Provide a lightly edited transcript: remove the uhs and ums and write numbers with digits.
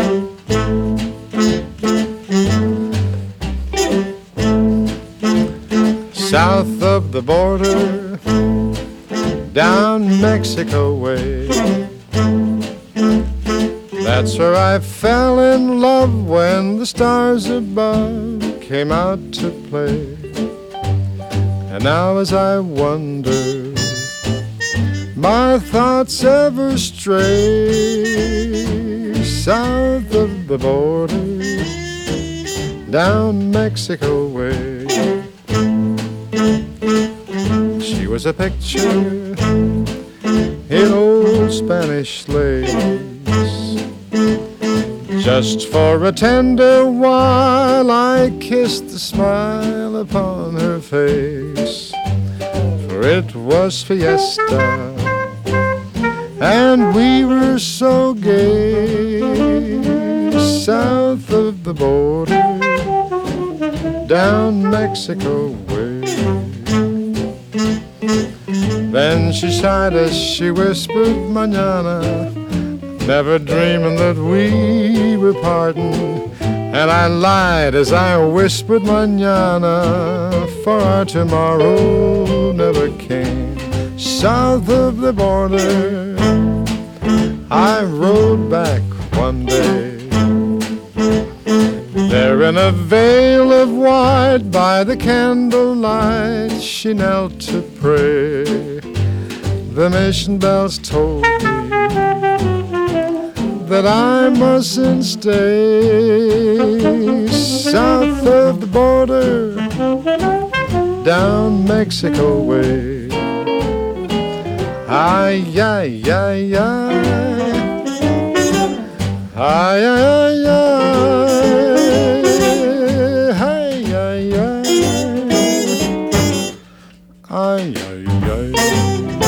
South of the border, down Mexico way. That's where I fell in love when the stars above came out to play. And now as I wonder, my thoughts ever stray south of the border, down Mexico way. She was a picture in old Spanish lace, just for a tender while I kissed the smile upon her face. For it was fiesta, and we were so gay, south of the border, down Mexico way. Then she sighed as she whispered, "Mañana," never dreaming that we were parting. And I lied as I whispered, "Mañana," for our tomorrow never came. South of the border, I rode back one day. There in a veil of white by the candlelight she knelt to pray. The mission bells told me that I mustn't stay south of the border, down Mexico way. Ay, ay, ay, ay, ay, ay, ay, ay, ay, ay, ay, ay.